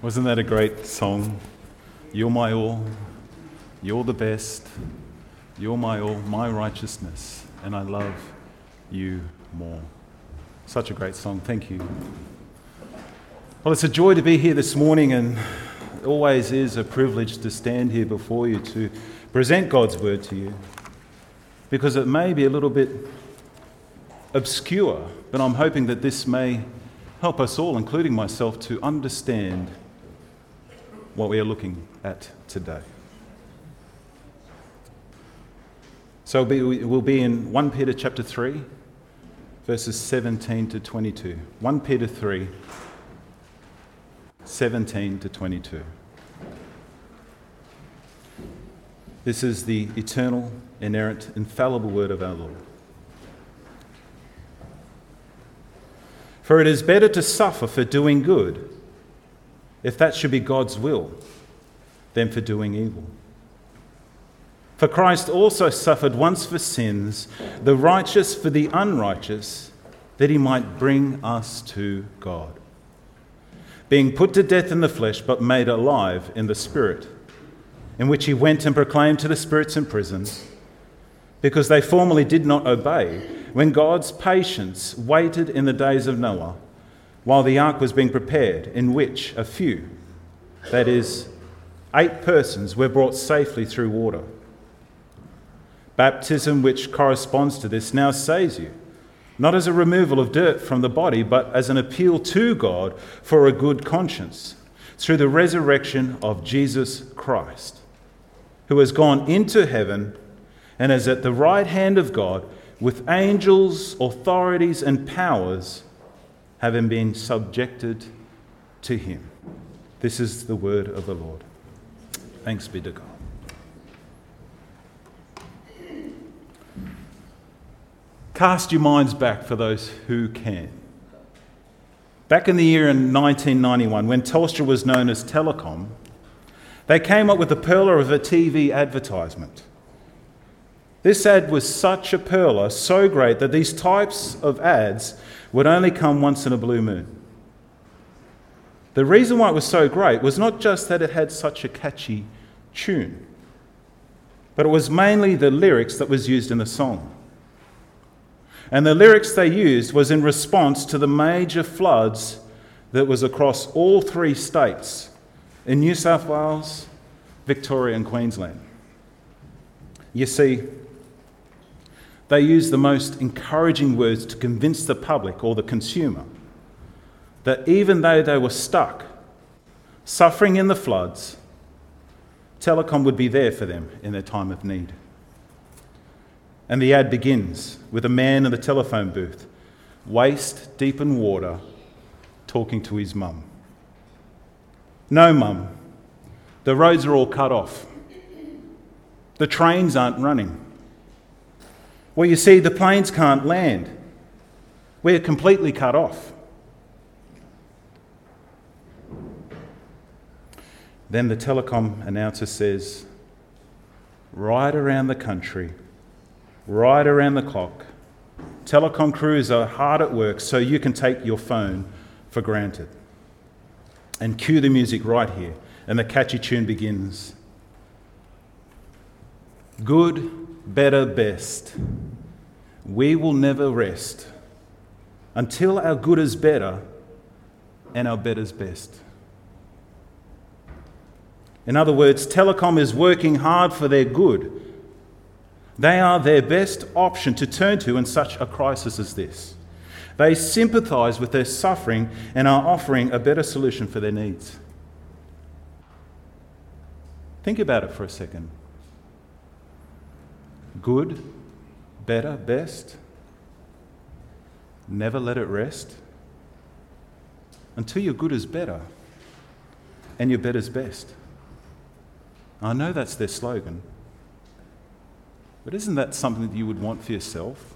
Wasn't that a great song? You're my all, you're the best, you're my all, my righteousness, and I love you more. Such a great song, thank you. Well, it's a joy to be here this morning, and it always is a privilege to stand here before you to present God's word to you, because it may be a little bit obscure, but I'm hoping that this may help us all, including myself, to understand what we are looking at today. So we'll be in 1 Peter chapter 3, verses 17 to 22. 1 Peter 3, 17 to 22. This is the eternal, inerrant, infallible word of our Lord. For it is better to suffer for doing good, if that should be God's will, than for doing evil. For Christ also suffered once for sins, the righteous for the unrighteous, that he might bring us to God, being put to death in the flesh, but made alive in the Spirit, in which he went and proclaimed to the spirits in prison, because they formerly did not obey, when God's patience waited in the days of Noah, while the ark was being prepared, in which a few, that is, 8 persons, were brought safely through water. Baptism, which corresponds to this, now saves you, not as a removal of dirt from the body, but as an appeal to God for a good conscience, through the resurrection of Jesus Christ, who has gone into heaven and is at the right hand of God, with angels, authorities, and powers having been subjected to him. This is the word of the Lord. Thanks be to God. Cast your minds back for those who can. Back in the year in 1991, when Telstra was known as Telecom, they came up with the perler of a TV advertisement. This ad was such a perler, so great, that these types of ads would only come once in a blue moon. The reason why it was so great was not just that it had such a catchy tune, but it was mainly the lyrics that was used in the song. And the lyrics they used was in response to the major floods that was across all 3 states, in New South Wales, Victoria and Queensland. You see, they used the most encouraging words to convince the public or the consumer that even though they were stuck, suffering in the floods, Telecom would be there for them in their time of need. And the ad begins with a man in the telephone booth, waist deep in water, talking to his mum. No, mum, the roads are all cut off. The trains aren't running. Well, you see, the planes can't land. We're completely cut off. Then the Telecom announcer says, right around the country, right around the clock, Telecom crews are hard at work, so you can take your phone for granted. And cue the music right here, and the catchy tune begins. Good, better, best. We will never rest until our good is better and our better's best. In other words, Telecom is working hard for their good. They are their best option to turn to in such a crisis as this. They sympathise with their suffering and are offering a better solution for their needs. Think about it for a second. Good, better, best. Never let it rest until your good is better and your better's best. I know that's their slogan, but isn't that something that you would want for yourself?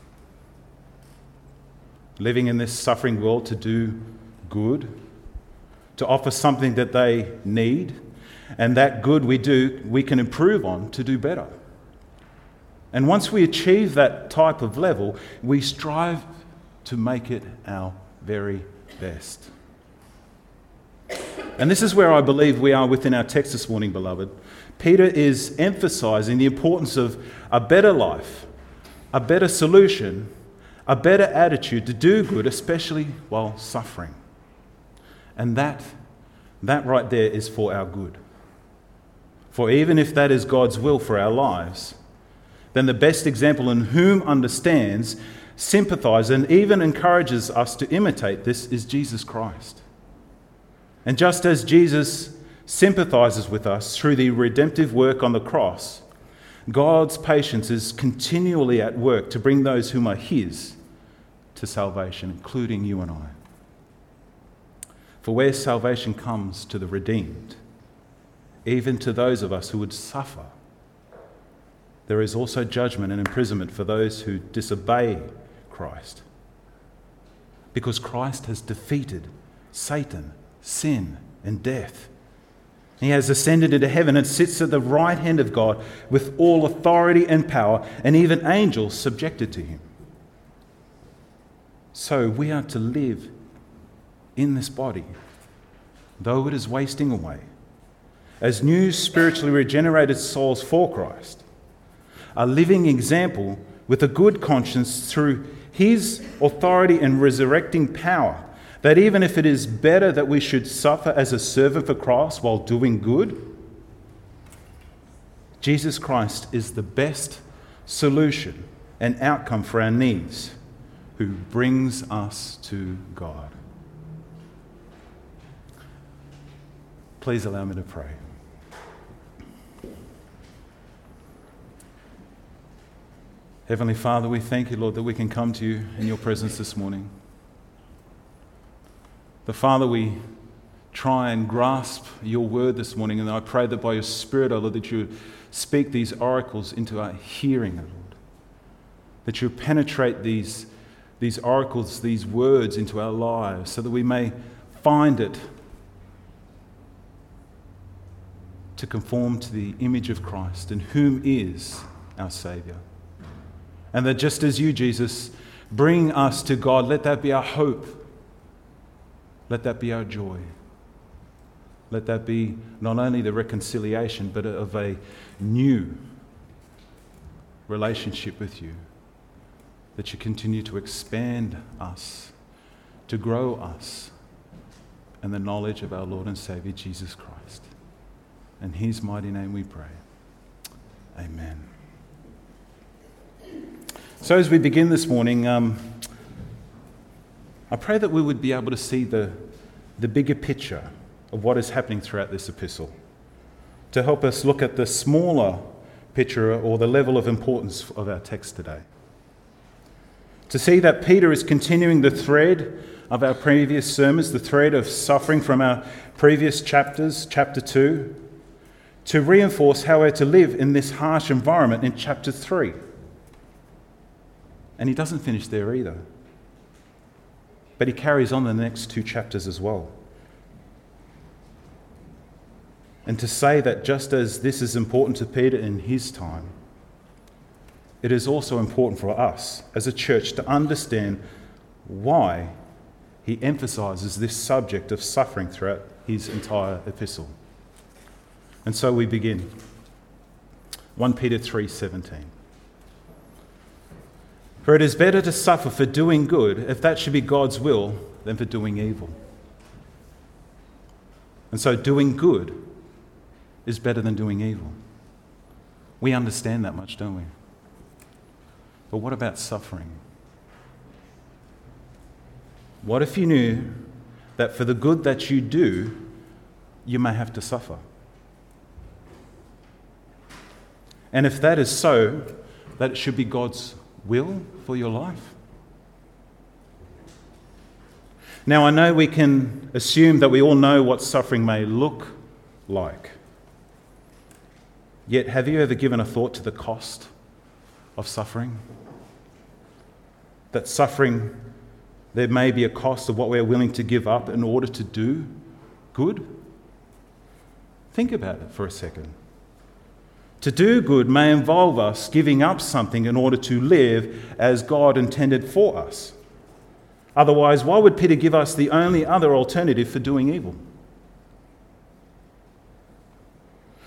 Living in this suffering world to do good, to offer something that they need, and that good we can improve on to do better. And once we achieve that type of level, we strive to make it our very best. And this is where I believe we are within our text this morning, beloved. Peter is emphasizing the importance of a better life, a better solution, a better attitude to do good, especially while suffering. And that right there is for our good. For even if that is God's will for our lives, then the best example in whom understands, sympathizes, and even encourages us to imitate this is Jesus Christ. And just as Jesus sympathizes with us through the redemptive work on the cross, God's patience is continually at work to bring those whom are his to salvation, including you and I. For where salvation comes to the redeemed, even to those of us who would suffer, there is also judgment and imprisonment for those who disobey Christ. Because Christ has defeated Satan, sin, and death. He has ascended into heaven and sits at the right hand of God with all authority and power, and even angels subjected to him. So we are to live in this body, though it is wasting away, as new spiritually regenerated souls for Christ, a living example with a good conscience through his authority and resurrecting power, that even if it is better that we should suffer as a servant for Christ while doing good, Jesus Christ is the best solution and outcome for our needs, who brings us to God. Please allow me to pray. Heavenly Father, we thank you, Lord, that we can come to you in your presence this morning. The Father, we try and grasp your word this morning, and I pray that by your Spirit, O Lord, that you speak these oracles into our hearing, O Lord. That you penetrate these oracles, these words into our lives, so that we may find it to conform to the image of Christ, and whom is our Saviour. And that just as you, Jesus, bring us to God, let that be our hope. Let that be our joy. Let that be not only the reconciliation, but of a new relationship with you. That you continue to expand us, to grow us in the knowledge of our Lord and Saviour, Jesus Christ. In his mighty name we pray. Amen. So as we begin this morning, I pray that we would be able to see the bigger picture of what is happening throughout this epistle, to help us look at the smaller picture or the level of importance of our text today. To see that Peter is continuing the thread of our previous sermons, the thread of suffering from our previous chapters, chapter 2, to reinforce how we're to live in this harsh environment in chapter 3. And he doesn't finish there either. But he carries on the next 2 chapters as well. And to say that just as this is important to Peter in his time, it is also important for us as a church to understand why he emphasizes this subject of suffering throughout his entire epistle. And so we begin. 1 Peter 3:17. For it is better to suffer for doing good, if that should be God's will, than for doing evil. And so doing good is better than doing evil. We understand that much, don't we? But what about suffering? What if you knew that for the good that you do, you may have to suffer? And if that is so, that it should be God's will for your life? Now, I know we can assume that we all know what suffering may look like. Yet, have you ever given a thought to the cost of suffering? That suffering, there may be a cost of what we're willing to give up in order to do good? Think about it for a second. To do good may involve us giving up something in order to live as God intended for us. Otherwise, why would Peter give us the only other alternative for doing evil?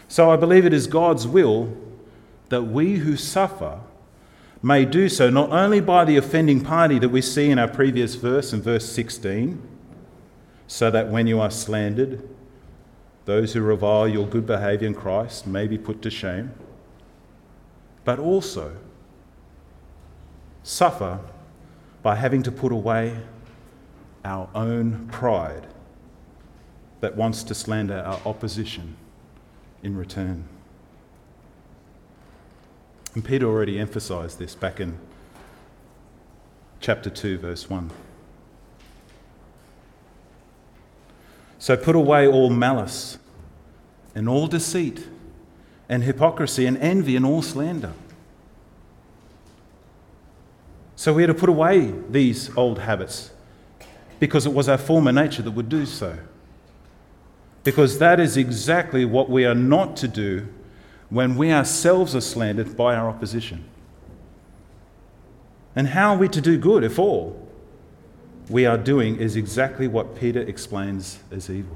So I believe it is God's will that we who suffer may do so not only by the offending party that we see in our previous verse, in verse 16, so that when you are slandered, those who revile your good behaviour in Christ may be put to shame, but also suffer by having to put away our own pride that wants to slander our opposition in return. And Peter already emphasised this back in chapter 2, verse 1. So put away all malice and all deceit and hypocrisy and envy and all slander. So we are to put away these old habits because it was our former nature that would do so. Because that is exactly what we are not to do when we ourselves are slandered by our opposition. And how are we to do good if all we are doing is exactly what Peter explains as evil?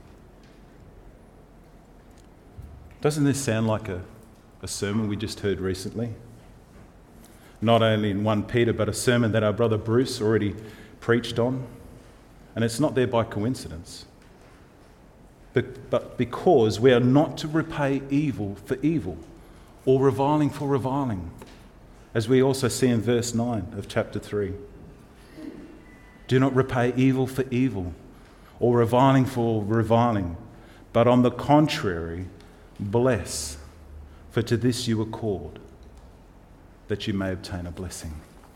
Doesn't this sound like a sermon we just heard recently? Not only in 1 Peter, but a sermon that our brother Bruce already preached on. And it's not there by coincidence. But because we are not to repay evil for evil or reviling for reviling, as we also see in verse 9 of chapter 3. Do not repay evil for evil or reviling for reviling, but on the contrary, bless, for to this you were called, that you may obtain a blessing.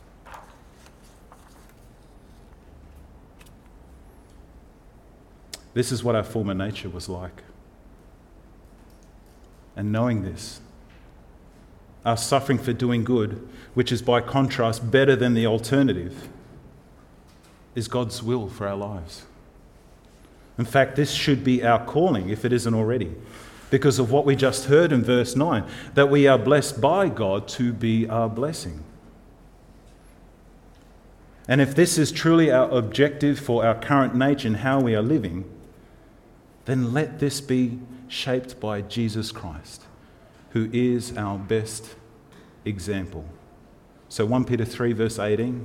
This is what our former nature was like. And knowing this, our suffering for doing good, which is by contrast better than the alternative, is God's will for our lives. In fact, this should be our calling, if it isn't already, because of what we just heard in verse 9, that we are blessed by God to be our blessing. And if this is truly our objective for our current nature and how we are living, then let this be shaped by Jesus Christ, who is our best example. So 1 Peter 3 verse 18.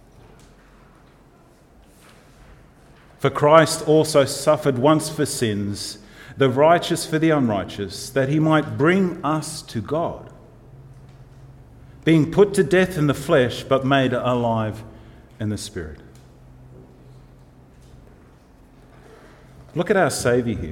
For Christ also suffered once for sins, the righteous for the unrighteous, that he might bring us to God, being put to death in the flesh, but made alive in the Spirit. Look at our Saviour here.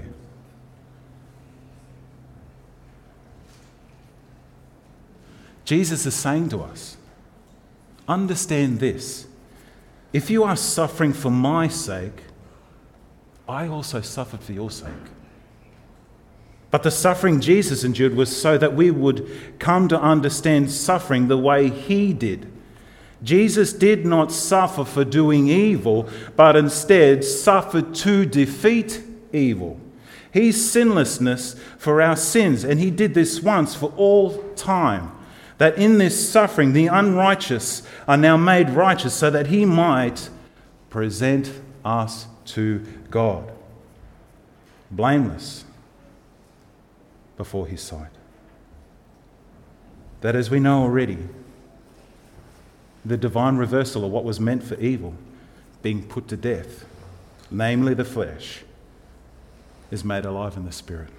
Jesus is saying to us, understand this. If you are suffering for my sake, I also suffered for your sake. But the suffering Jesus endured was so that we would come to understand suffering the way he did. Jesus did not suffer for doing evil, but instead suffered to defeat evil. His sinlessness for our sins, and he did this once for all time, that in this suffering the unrighteous are now made righteous so that he might present us to God, blameless before his sight. That, as we know already, the divine reversal of what was meant for evil, being put to death, namely the flesh, is made alive in the Spirit.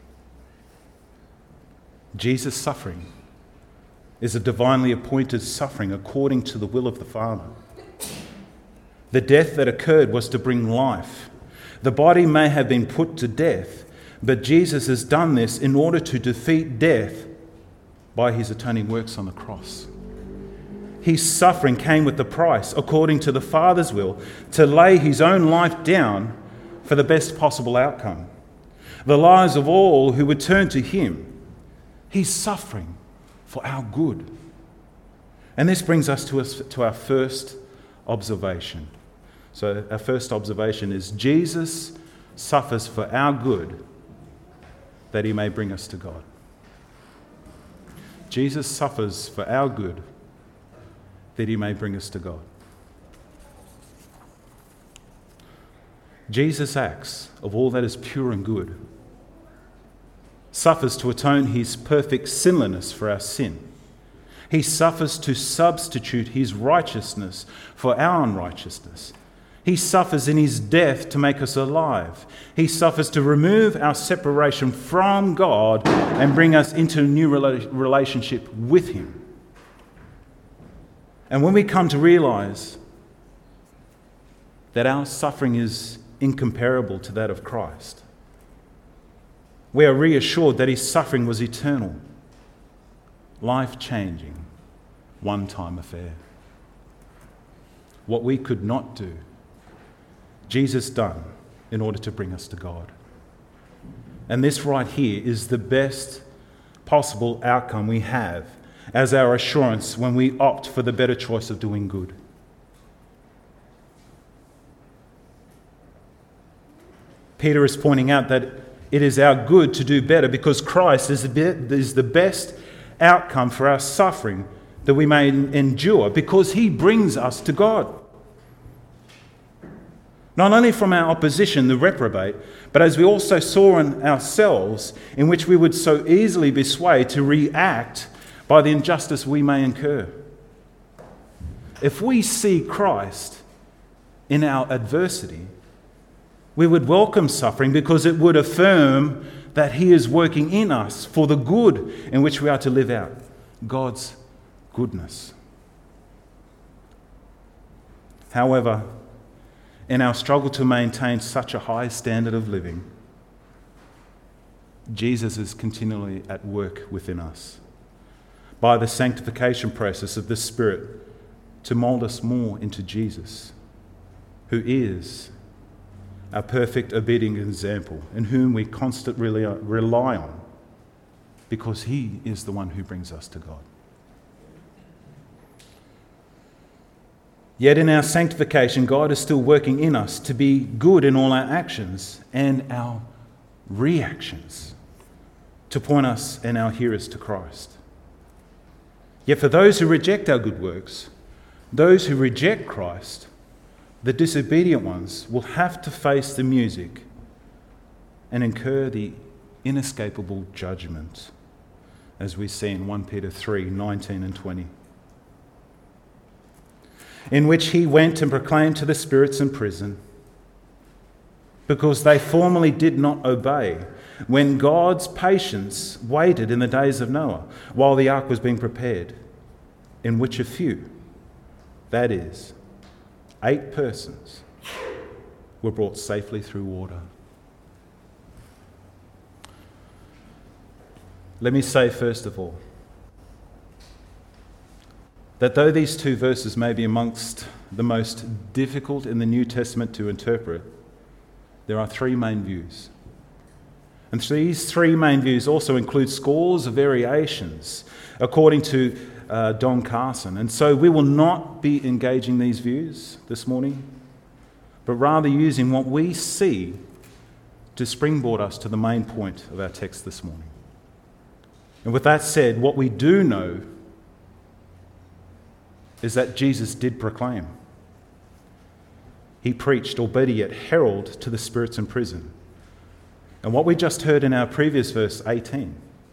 Jesus' suffering is a divinely appointed suffering according to the will of the Father. The death that occurred was to bring life. The body may have been put to death, but Jesus has done this in order to defeat death by his atoning works on the cross. His suffering came with the price, according to the Father's will, to lay his own life down for the best possible outcome. The lives of all who would turn to him. He's suffering for our good. And this brings us to our first observation. So our first observation is Jesus suffers for our good that he may bring us to God. Jesus suffers for our good that he may bring us to God. Jesus acts of all that is pure and good suffers to atone his perfect sinlessness for our sin. He suffers to substitute his righteousness for our unrighteousness. He suffers in his death to make us alive. He suffers to remove our separation from God and bring us into a new relationship with him. And when we come to realize that our suffering is incomparable to that of Christ, we are reassured that his suffering was eternal, life-changing, one-time affair. What we could not do, Jesus done in order to bring us to God. And this right here is the best possible outcome we have as our assurance when we opt for the better choice of doing good. Peter is pointing out that it is our good to do better because Christ is the best outcome for our suffering that we may endure because he brings us to God. Not only from our opposition, the reprobate, but as we also saw in ourselves, in which we would so easily be swayed to react by the injustice we may incur. If we see Christ in our adversity, we would welcome suffering because it would affirm that he is working in us for the good in which we are to live out God's goodness. However, in our struggle to maintain such a high standard of living, Jesus is continually at work within us by the sanctification process of the Spirit to mould us more into Jesus, who is our perfect obedient example, in whom we constantly rely on, because he is the one who brings us to God. Yet in our sanctification, God is still working in us to be good in all our actions and our reactions, to point us and our hearers to Christ. Yet for those who reject our good works, those who reject Christ, the disobedient ones will have to face the music and incur the inescapable judgment, as we see in 1 Peter 3:19 and 20, in which he went and proclaimed to the spirits in prison, because they formerly did not obey, when God's patience waited in the days of Noah, while the ark was being prepared, in which a few, that is, 8 persons, were brought safely through water. Let me say first of all, that though these 2 verses may be amongst the most difficult in the New Testament to interpret, there are 3 main views. And these 3 main views also include scores of variations, according to Don Carson. And so we will not be engaging these views this morning, but rather using what we see to springboard us to the main point of our text this morning. And with that said, what we do know is that Jesus did proclaim. He preached, or better yet, heralded to the spirits in prison. And what we just heard in our previous verse 18.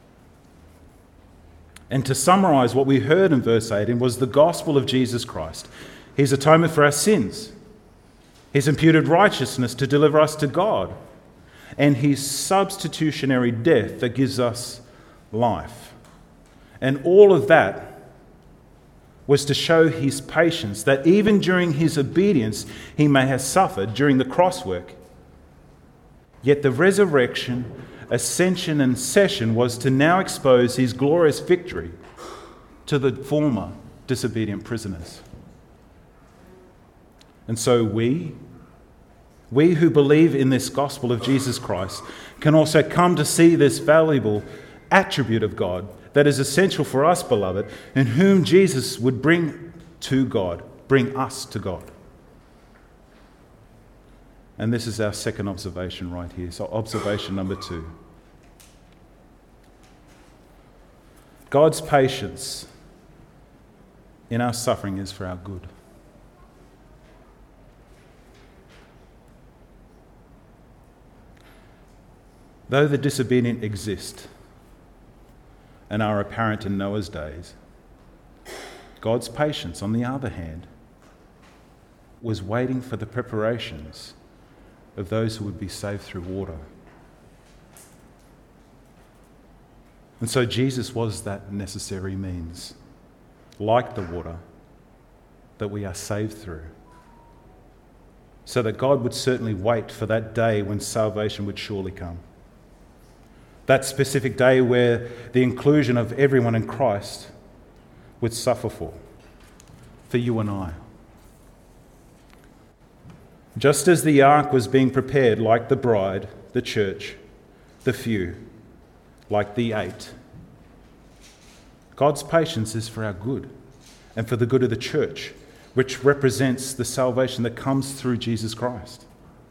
And to summarise what we heard in verse 18 was the gospel of Jesus Christ, his atonement for our sins, his imputed righteousness to deliver us to God, and his substitutionary death that gives us life. And all of that was to show his patience, that even during his obedience he may have suffered during the cross work. Yet the resurrection, ascension and session was to now expose his glorious victory to the former disobedient prisoners. And so we who believe in this gospel of Jesus Christ can also come to see this valuable attribute of God that is essential for us, beloved, and whom Jesus would bring to God, bring us to God. And this is our second observation right here. So observation number 2. God's patience in our suffering is for our good. Though the disobedient exist and are apparent in Noah's days, God's patience, on the other hand, was waiting for the preparations of those who would be saved through water. And so Jesus was that necessary means, like the water, that we are saved through, so that God would certainly wait for that day when salvation would surely come. That specific day where the inclusion of everyone in Christ would suffer for you and I. Just as the ark was being prepared like the bride, the church, the few, like the 8, God's patience is for our good and for the good of the church, which represents the salvation that comes through Jesus Christ.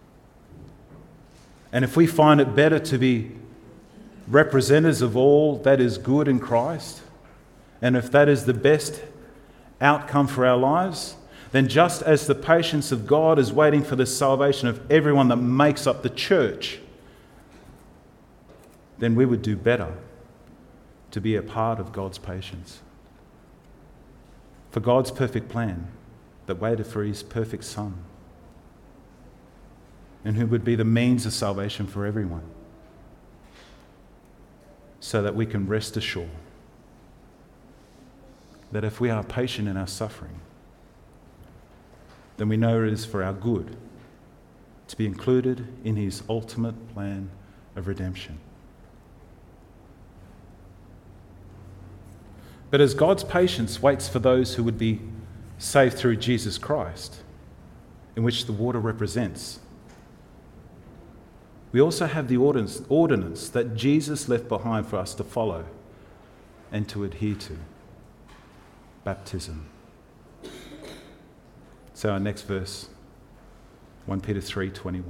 And if we find it better to be representatives of all that is good in Christ, and if that is the best outcome for our lives, then just as the patience of God is waiting for the salvation of everyone that makes up the church, then we would do better to be a part of God's patience. For God's perfect plan that waited for his perfect Son, and who would be the means of salvation for everyone, so that we can rest assured that if we are patient in our suffering, then we know it is for our good to be included in his ultimate plan of redemption. But as God's patience waits for those who would be saved through Jesus Christ, in which the water represents, we also have the ordinance that Jesus left behind for us to follow and to adhere to: baptism. So our next verse, 1 Peter 3:21.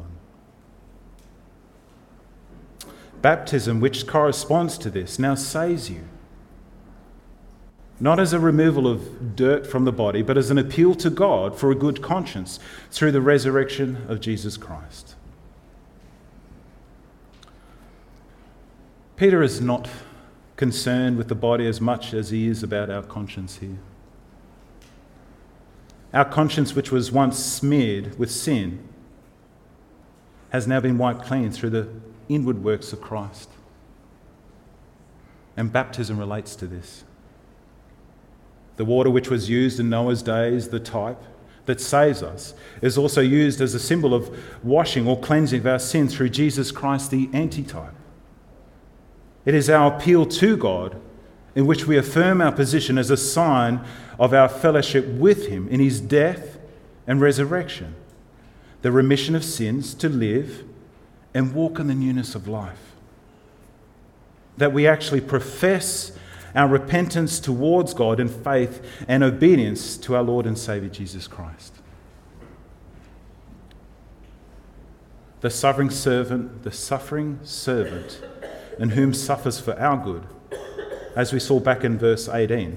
Baptism, which corresponds to this, now saves you, not as a removal of dirt from the body, but as an appeal to God for a good conscience through the resurrection of Jesus Christ. Peter is not concerned with the body as much as he is about our conscience here. Our conscience, which was once smeared with sin, has now been wiped clean through the inward works of Christ. And baptism relates to this. The water which was used in Noah's days, the type that saves us, is also used as a symbol of washing or cleansing of our sin through Jesus Christ, the antitype. It is our appeal to God, in which we affirm our position as a sign of our fellowship with him in his death and resurrection, the remission of sins, to live and walk in the newness of life. That we actually profess our repentance towards God in faith and obedience to our Lord and Saviour Jesus Christ. The suffering servant, in whom suffers for our good, as we saw back in verse 18,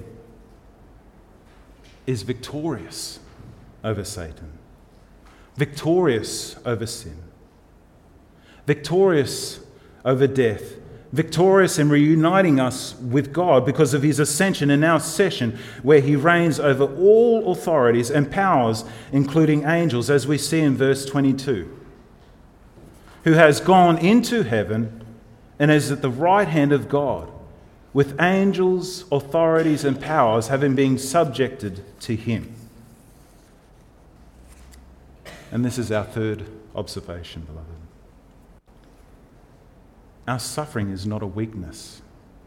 is victorious over Satan, victorious over sin, victorious over death, victorious in reuniting us with God because of his ascension and now session, where he reigns over all authorities and powers, including angels, as we see in verse 22, who has gone into heaven and is at the right hand of God, with angels, authorities, and powers having been subjected to him. And this is our third observation, beloved. Our suffering is not a weakness,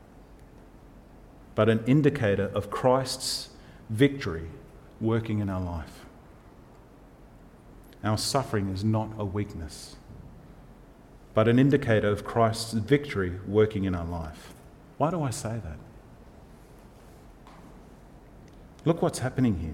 but an indicator of Christ's victory working in our life. Our suffering is not a weakness, but an indicator of Christ's victory working in our life. Why do I say that? Look what's happening here.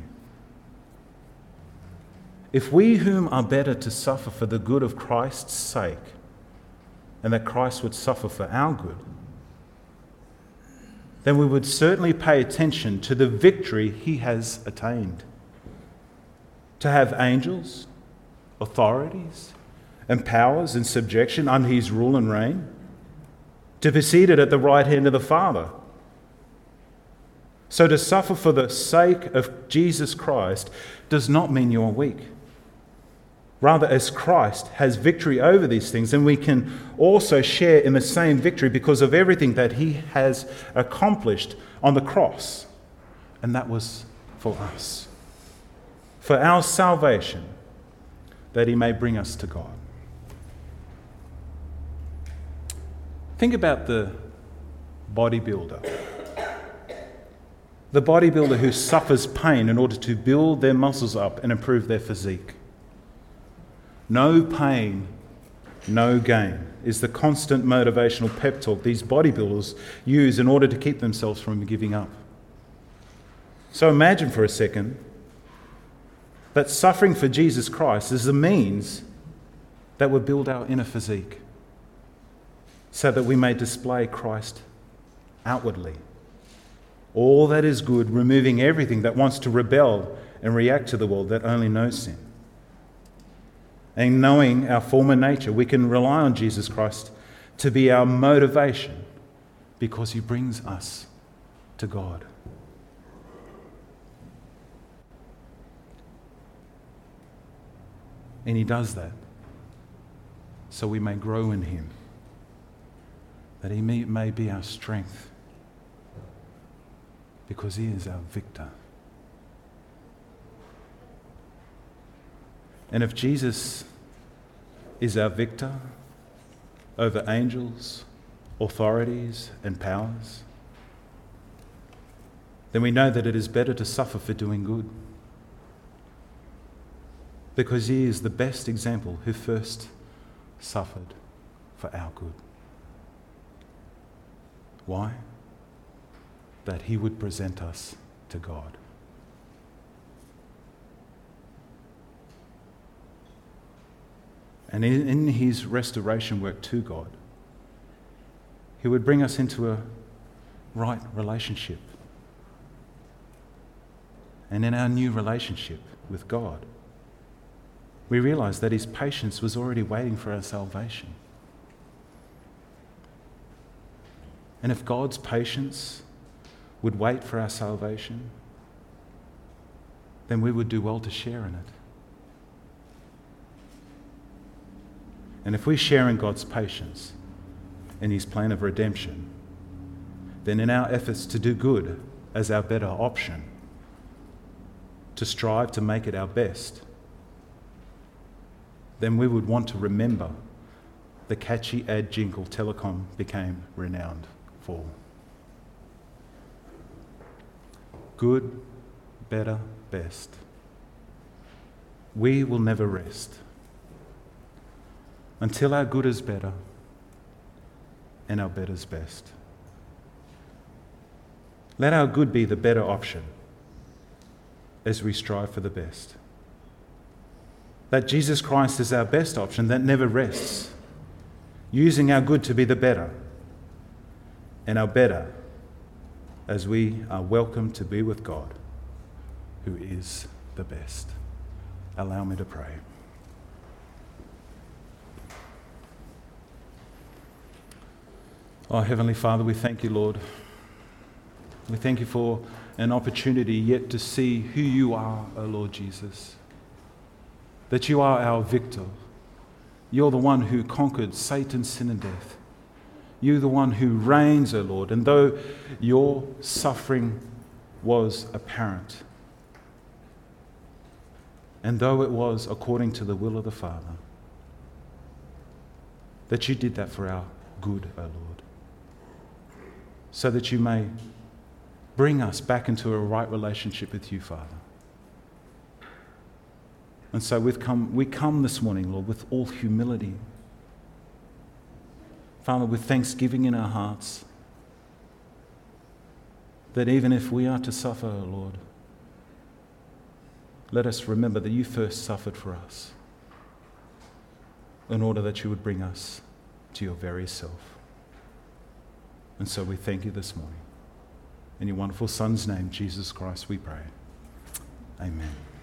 If we whom are better to suffer for the good of Christ's sake, and that Christ would suffer for our good, then we would certainly pay attention to the victory he has attained. To have angels, authorities, and powers in subjection under his rule and reign, to be seated at the right hand of the Father. So to suffer for the sake of Jesus Christ does not mean you are weak. Rather, as Christ has victory over these things, then we can also share in the same victory because of everything that he has accomplished on the cross. And that was for us. For our salvation, that he may bring us to God. Think about the bodybuilder. The bodybuilder who suffers pain in order to build their muscles up and improve their physique. No pain, no gain is the constant motivational pep talk these bodybuilders use in order to keep themselves from giving up. So imagine for a second that suffering for Jesus Christ is the means that will build our inner physique so that we may display Christ outwardly. All that is good, removing everything that wants to rebel and react to the world that only knows sin. And knowing our former nature, we can rely on Jesus Christ to be our motivation because he brings us to God. And he does that so we may grow in him, that he may be our strength because he is our victor. And if Jesus is our victor over angels, authorities, and powers, then we know that it is better to suffer for doing good. Because he is the best example who first suffered for our good. Why? That he would present us to God. And in his restoration work to God, he would bring us into a right relationship. And in our new relationship with God, we realize that his patience was already waiting for our salvation. And if God's patience would wait for our salvation, then we would do well to share in it. And if we share in God's patience, in his plan of redemption, then in our efforts to do good as our better option, to strive to make it our best, then we would want to remember the catchy ad jingle Telecom became renowned for. Good, better, best. We will never rest until our good is better and our better is best. Let our good be the better option as we strive for the best. That Jesus Christ is our best option that never rests, using our good to be the better, and our better as we are welcome to be with God, who is the best. Allow me to pray. Oh, Heavenly Father, we thank you, Lord. We thank you for an opportunity yet to see who you are, O Lord Jesus. That you are our victor. You're the one who conquered Satan, sin and death. You're the one who reigns, O Lord. And though your suffering was apparent, and though it was according to the will of the Father, that you did that for our good, O Lord. So that you may bring us back into a right relationship with you, Father. And so we come this morning, Lord, with all humility. Father, with thanksgiving in our hearts, that even if we are to suffer, Lord, let us remember that you first suffered for us in order that you would bring us to your very self. And so we thank you this morning. In your wonderful Son's name, Jesus Christ, we pray. Amen.